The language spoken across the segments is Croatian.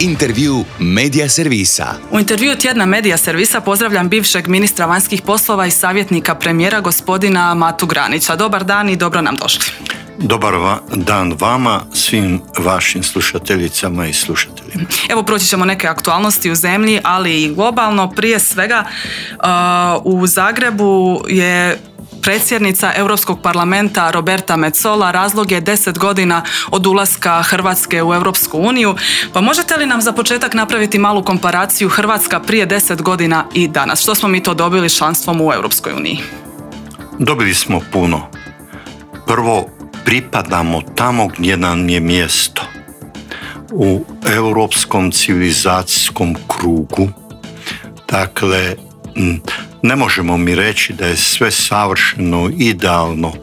Intervju Medija servisa. U intervju tjedna Medija servisa pozdravljam bivšeg ministra vanjskih poslova i savjetnika premijera gospodina Matu Granića. Dobar dan i dobro nam došli. Dobar dan vama, svim vašim slušateljicama i slušateljima. Evo, proći ćemo neke aktualnosti u zemlji, ali i globalno. Prije svega, u Zagrebu je predsjednica Europskog parlamenta Roberta Metsola. Razlog je 10 godina od ulaska Hrvatske u Europsku uniju. Pa možete li nam za početak napraviti malu komparaciju Hrvatska prije 10 godina i danas? Što smo mi to dobili članstvom u Europskoj uniji? Dobili smo puno. Prvo, pripadamo tamo gdje nam je mjesto. U europskom civilizacijskom krugu. Dakle, ne možemo mi reći da je sve savršeno, idealno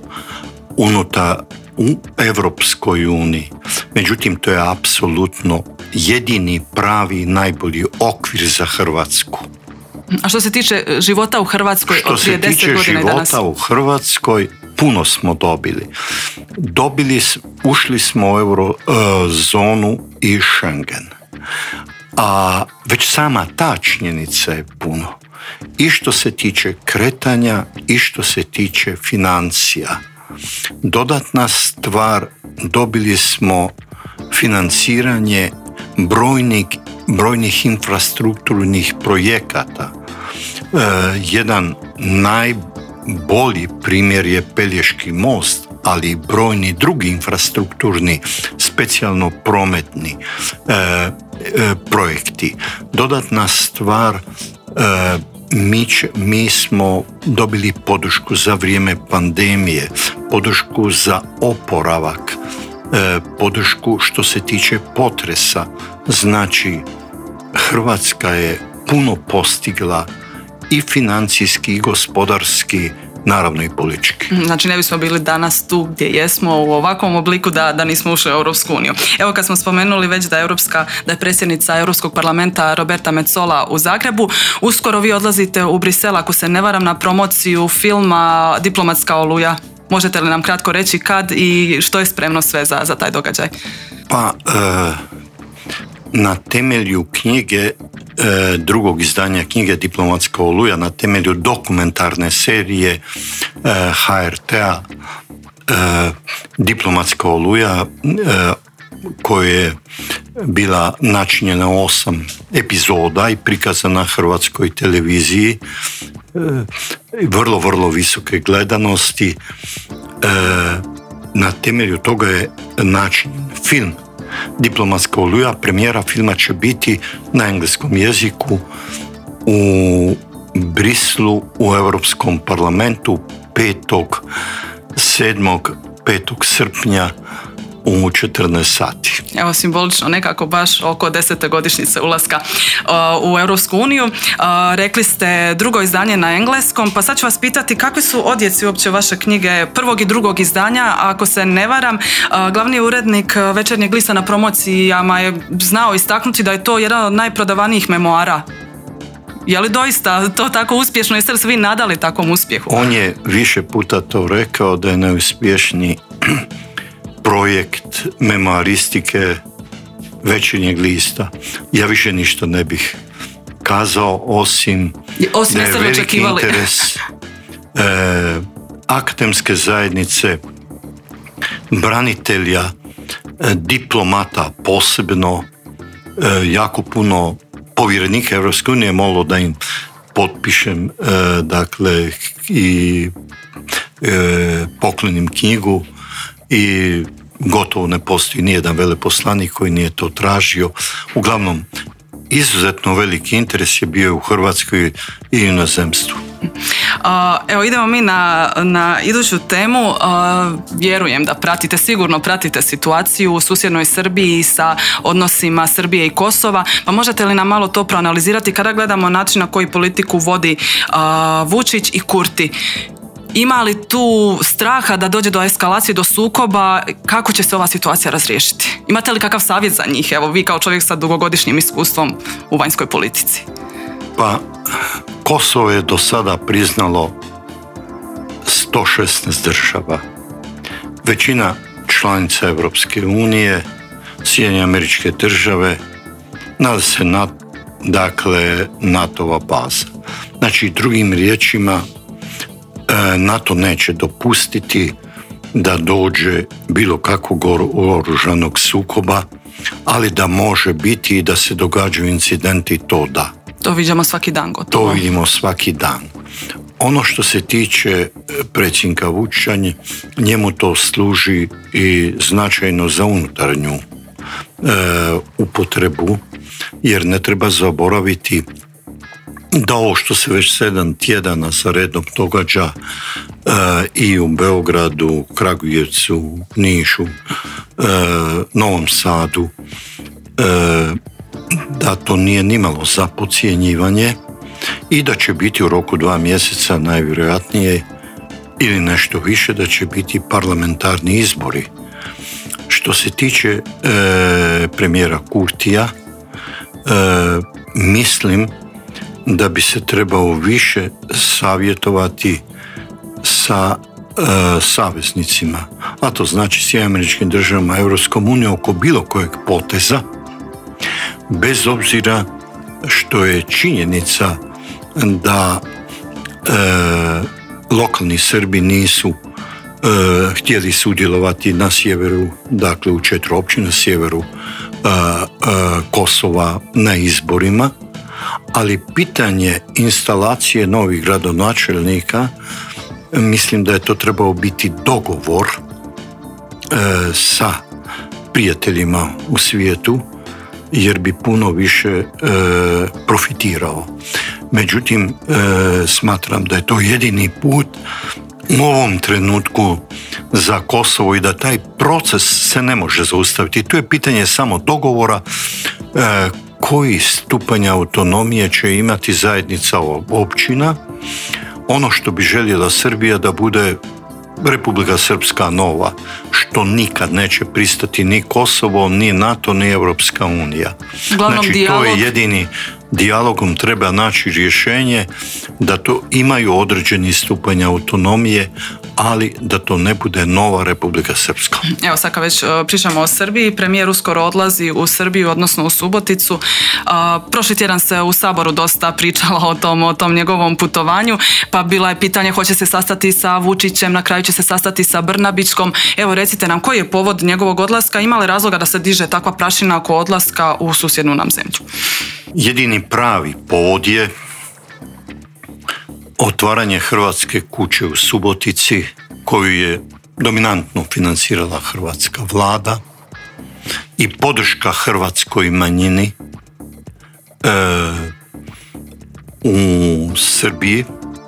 u Europskoj uniji. Međutim, to je apsolutno jedini pravi i najbolji okvir za Hrvatsku. A što se tiče života u Hrvatskoj od prije 10 godina i danas? Što se tiče života u Hrvatskoj, puno smo dobili. Ušli smo u eurozonu i Schengen. A već sama ta činjenica je puno. I što se tiče kretanja i što se tiče financija. Dodatna stvar, dobili smo financiranje brojnih infrastrukturnih projekata. Jedan najbolji primjer je Pelješki most, ali i brojni drugi infrastrukturni, specijalno prometni projekti. Dodatna stvar, mi smo dobili podršku za vrijeme pandemije, podršku za oporavak, podršku što se tiče potresa. Znači, Hrvatska je puno postigla i financijski i gospodarski, naravno i politički. Znači, ne bismo bili danas tu gdje jesmo u ovakvom obliku da nismo ušli u Europsku uniju. Evo, kad smo spomenuli već da je predsjednica Europskog parlamenta Roberta Metsola u Zagrebu, uskoro vi odlazite u Brisel, ako se ne varam, na promociju filma Diplomatska oluja. Možete li nam kratko reći kad i što je spremno sve za taj događaj? Pa, na temelju knjige, drugog izdanja knjige Diplomatska oluja, na temelju dokumentarne serije HRT-a Diplomatska oluja, koja je bila načinjena 8 epizoda i prikazana na Hrvatskoj televiziji, vrlo visoke gledanosti. Na temelju toga je načinjen film Diplomatska oluja. Premijera filma će biti na engleskom jeziku u Brislu u Europskom parlamentu 5. srpnja u 14 sati. Evo, simbolično nekako baš oko 10. godišnjice ulaska u Europsku uniju. Rekli ste drugo izdanje na engleskom, pa sad ću vas pitati kakvi su odjeci uopće vaše knjige prvog i drugog izdanja. Ako se ne varam, glavni urednik Večernjeg lista na promocijama je znao istaknuti da je to jedan od najprodavanijih memoara. Je li doista to tako uspješno? Jeste li se vi nadali takvom uspjehu? On je više puta to rekao da je najuspješniji projekt memoaristike Večernjeg lista. Ja više ništa ne bih kazao osim da je veliki interes akademske zajednice, branitelja, diplomata posebno, jako puno povjerenika Europske unije molilo da im potpišem i poklonim knjigu i gotovo ne postoji nijedan veleposlanik koji nije to tražio. Uglavnom, izuzetno veliki interes je bio u Hrvatskoj i inozemstvu. Evo, idemo mi na iduću temu. Vjerujem da sigurno pratite situaciju u susjednoj Srbiji sa odnosima Srbije i Kosova. Pa možete li nam malo to proanalizirati kada gledamo način na koji politiku vodi Vučić i Kurti? Ima li tu straha da dođe do eskalacije, do sukoba? Kako će se ova situacija razriješiti? Imate li kakav savjet za njih? Evo, vi kao čovjek sa dugogodišnjim iskustvom u vanjskoj politici. Pa, Kosovo je do sada priznalo 116 država. Većina članica Europske unije, Sjedinjene Američke Države, nalazi se NATO-va baza. Znači, drugim riječima, NATO neće dopustiti da dođe bilo kakvog oružanog sukoba, ali da može biti i da se događaju incidenti, to da. To vidimo svaki dan gotovo. To vidimo svaki dan. Ono što se tiče predsjednika Vučića, njemu to služi i značajno za unutarnju upotrebu, jer ne treba zaboraviti da ovo što se već 7 tjedana sa redom događa i u Beogradu, Kragujevcu, Nišu, Novom Sadu, da to nije nimalo za podcjenjivanje i da će biti u roku 2 mjeseca najvjerojatnije ili nešto više da će biti parlamentarni izbori. Što se tiče premijera Kurtija, mislim da bi se trebao više savjetovati sa saveznicima, a to znači s Američkim državama, Europskom unijom oko bilo kojeg poteza, bez obzira što je činjenica da lokalni Srbi nisu htjeli sudjelovati na sjeveru, dakle u 4 općine na sjeveru Kosova na izborima, ali pitanje instalacije novih gradonačelnika, mislim da je to trebao biti dogovor sa prijateljima u svijetu, jer bi puno više profitirao. Međutim, smatram da je to jedini put u ovom trenutku za Kosovo i da taj proces se ne može zaustaviti. To je pitanje samo dogovora koji stupanj autonomije će imati zajednica općina. Ono što bi željela Srbija da bude Republika Srpska nova, što nikad neće pristati ni Kosovo, ni NATO, ni Europska unija. Znači, to je jedini dijalogom treba naći rješenje da to imaju određeni stupanj autonomije, ali da to ne bude nova Republika Srpska. Evo sad kad već pričamo o Srbiji, premijer uskoro odlazi u Srbiju, odnosno u Suboticu. Prošli tjedan se u Saboru dosta pričalo o tom njegovom putovanju, pa bila je pitanje hoće se sastati sa Vučićem, na kraju će se sastati sa Brnabićkom. Evo recite nam koji je povod njegovog odlaska, ima li razloga da se diže takva prašina oko odlaska u susjednu nam zemlju? Jedini pravi povod je otvaranje Hrvatske kuće u Subotici, koju je dominantno financirala hrvatska vlada, i podrška hrvatskoj manjini u Srbiji,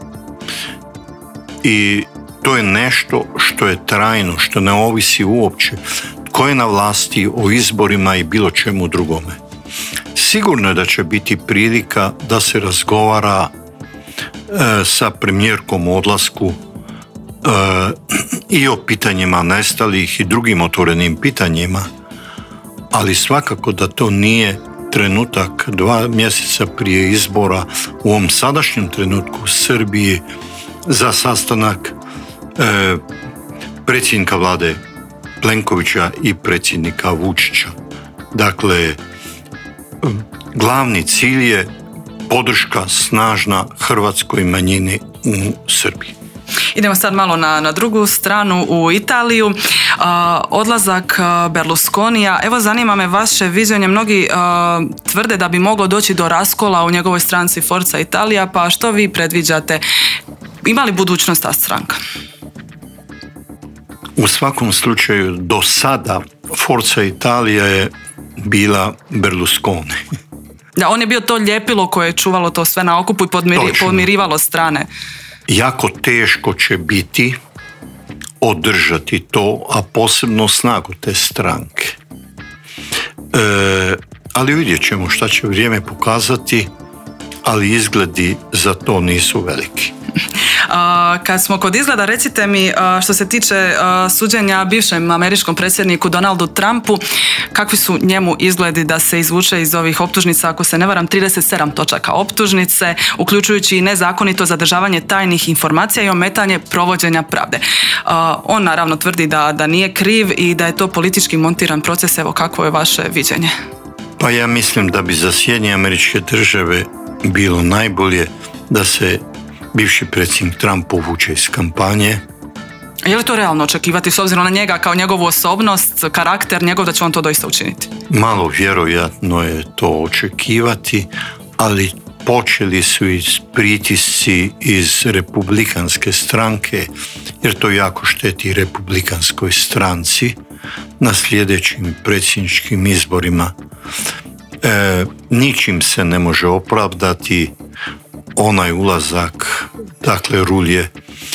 i to je nešto što je trajno, što ne ovisi uopće tko je na vlasti, o izborima i bilo čemu drugome. Sigurno je da će biti prilika da se razgovara sa premijerkom o odlasku i o pitanjima nestalih i drugim otvorenim pitanjima, ali svakako da to nije trenutak 2 mjeseca prije izbora u ovom sadašnjem trenutku u Srbiji za sastanak predsjednika vlade Plenkovića i predsjednika Vučića. Dakle, glavni cilj je podrška snažna hrvatskoj manjini u Srbiji. Idemo sad malo na drugu stranu, u Italiju. Odlazak Berlusconija. Evo, zanima me vaše viđenje. Mnogi tvrde da bi moglo doći do raskola u njegovoj stranci Forza Italija, pa što vi predviđate? Ima li budućnost ta stranka? U svakom slučaju, do sada Forza Italija je bila Berlusconi. Da, on je bio to ljepilo koje je čuvalo to sve na okupu i podmirivalo strane. Jako teško će biti održati to, a posebno snagu te stranke. Ali vidjet ćemo šta će vrijeme pokazati, ali izgledi za to nisu veliki. Kad smo kod izgleda, recite mi što se tiče suđenja bivšem američkom predsjedniku Donaldu Trumpu, kakvi su njemu izgledi da se izvuče iz ovih optužnica, ako se ne varam 37 točaka optužnice, uključujući i nezakonito zadržavanje tajnih informacija i ometanje provođenja pravde. On naravno tvrdi da nije kriv i da je to politički montiran proces. Evo, kakvo je vaše viđenje? Pa ja mislim da bi za Sjedinjene Američke Države bilo najbolje da se bivši predsjednik Trump povuče iz kampanje. Je li to realno očekivati s obzirom na njega kao njegovu osobnost, karakter njegov, da će on to doista učiniti? Malo vjerojatno je to očekivati, ali počeli su i pritisci iz republikanske stranke, jer to jako šteti republikanskoj stranci na sljedećim predsjedničkim izborima. Ničim se ne može opravdati onaj ulazak, dakle rulje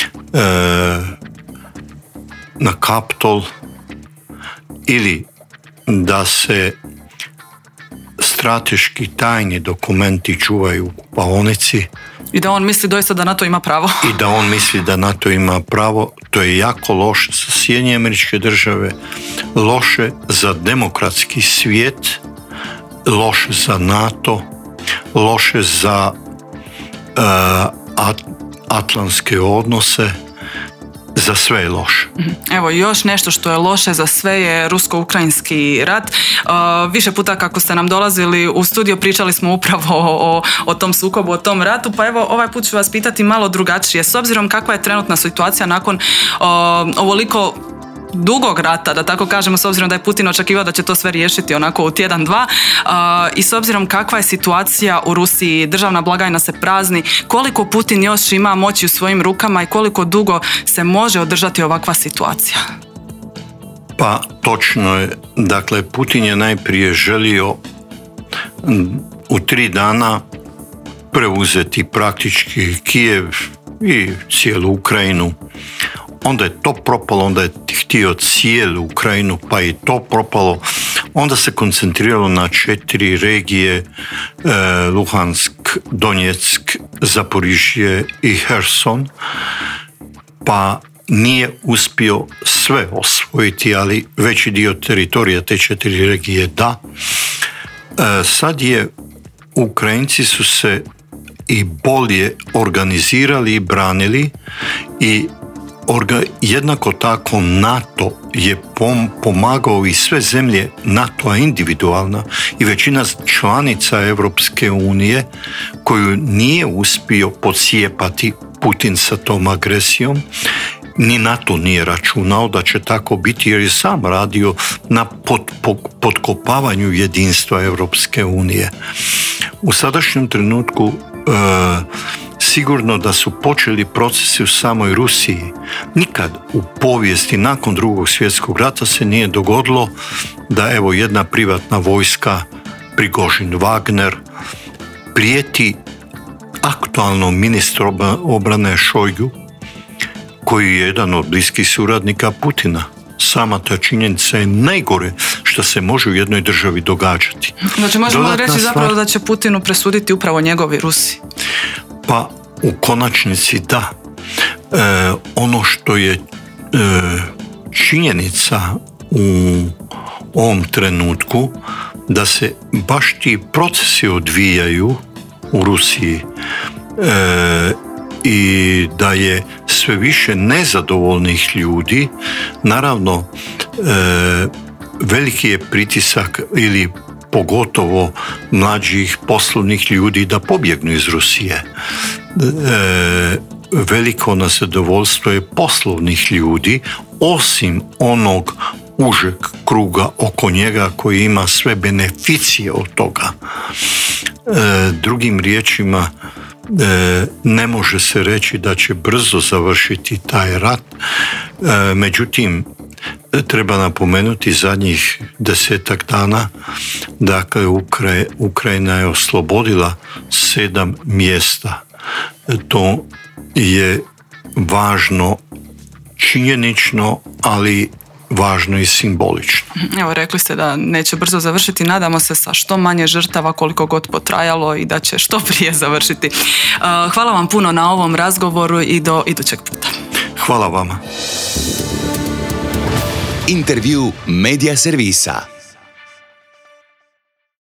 na Kapitol, ili da se strateški tajni dokumenti čuvaju u kupaonici. I da on misli doista da na to ima pravo. I da on misli da na to ima pravo. To je jako loše za Sjedinjene Američke Države, loše za demokratski svijet, loše za NATO, loše za atlantske odnose, za sve je loše. Evo, još nešto što je loše za sve je rusko-ukrajinski rat. Više puta kako ste nam dolazili u studio pričali smo upravo o tom sukobu, o tom ratu, pa evo ovaj put ću vas pitati malo drugačije. S obzirom kakva je trenutna situacija nakon ovoliko dugog rata, da tako kažemo, s obzirom da je Putin očekivao da će to sve riješiti onako u tjedan, dva, i s obzirom kakva je situacija u Rusiji, državna blagajna se prazni, koliko Putin još ima moći u svojim rukama i koliko dugo se može održati ovakva situacija? Pa točno je. Dakle, Putin je najprije želio u 3 dana preuzeti praktički Kijev i cijelu Ukrajinu. Onda je to propalo, onda je htio cijelu Ukrajinu, pa je to propalo. Onda se koncentriralo na 4 regije, Luhansk, Donjeck, Zaporižje i Herson, pa nije uspio sve osvojiti, ali veći dio teritorija te 4 regije da. Sad je Ukrajinci su se i bolje organizirali i branili i jednako tako NATO je pomagao i sve zemlje NATO-a individualna i većina članica Europske unije koju nije uspio pocijepati Putin sa tom agresijom. Ni NATO nije računao da će tako biti jer je sam radio na potkopavanju jedinstva Europske unije. U sadašnjem trenutku sigurno da su počeli procesi u samoj Rusiji. Nikad u povijesti nakon Drugog svjetskog rata se nije dogodilo da evo jedna privatna vojska, Prigožin, Wagner, prijeti aktualnom ministru obrane Šojgu, koji je jedan od bliskih suradnika Putina. Sama ta činjenica je najgore što se može u jednoj državi događati. Znači možemo reći zapravo da će Putinu presuditi upravo njegovi Rusi? Pa u konačnici da. Ono što je činjenica u ovom trenutku da se baš ti procesi odvijaju u Rusiji i da je sve više nezadovoljnih ljudi. Naravno, veliki je pritisak ili pogotovo mlađih poslovnih ljudi da pobjegnu iz Rusije. Veliko nezadovoljstvo je poslovnih ljudi, osim onog užeg kruga oko njega koji ima sve beneficije od toga. Drugim riječima, ne može se reći da će brzo završiti taj rat, međutim, treba napomenuti zadnjih 10 dana, dakle Ukrajina je oslobodila 7 mjesta. To je važno činjenično, ali važno i simbolično. Evo, rekli ste da neće brzo završiti, nadamo se sa što manje žrtava koliko god potrajalo i da će što prije završiti. Hvala vam puno na ovom razgovoru i do idućeg puta. Hvala vama. Intervju Media Servisa.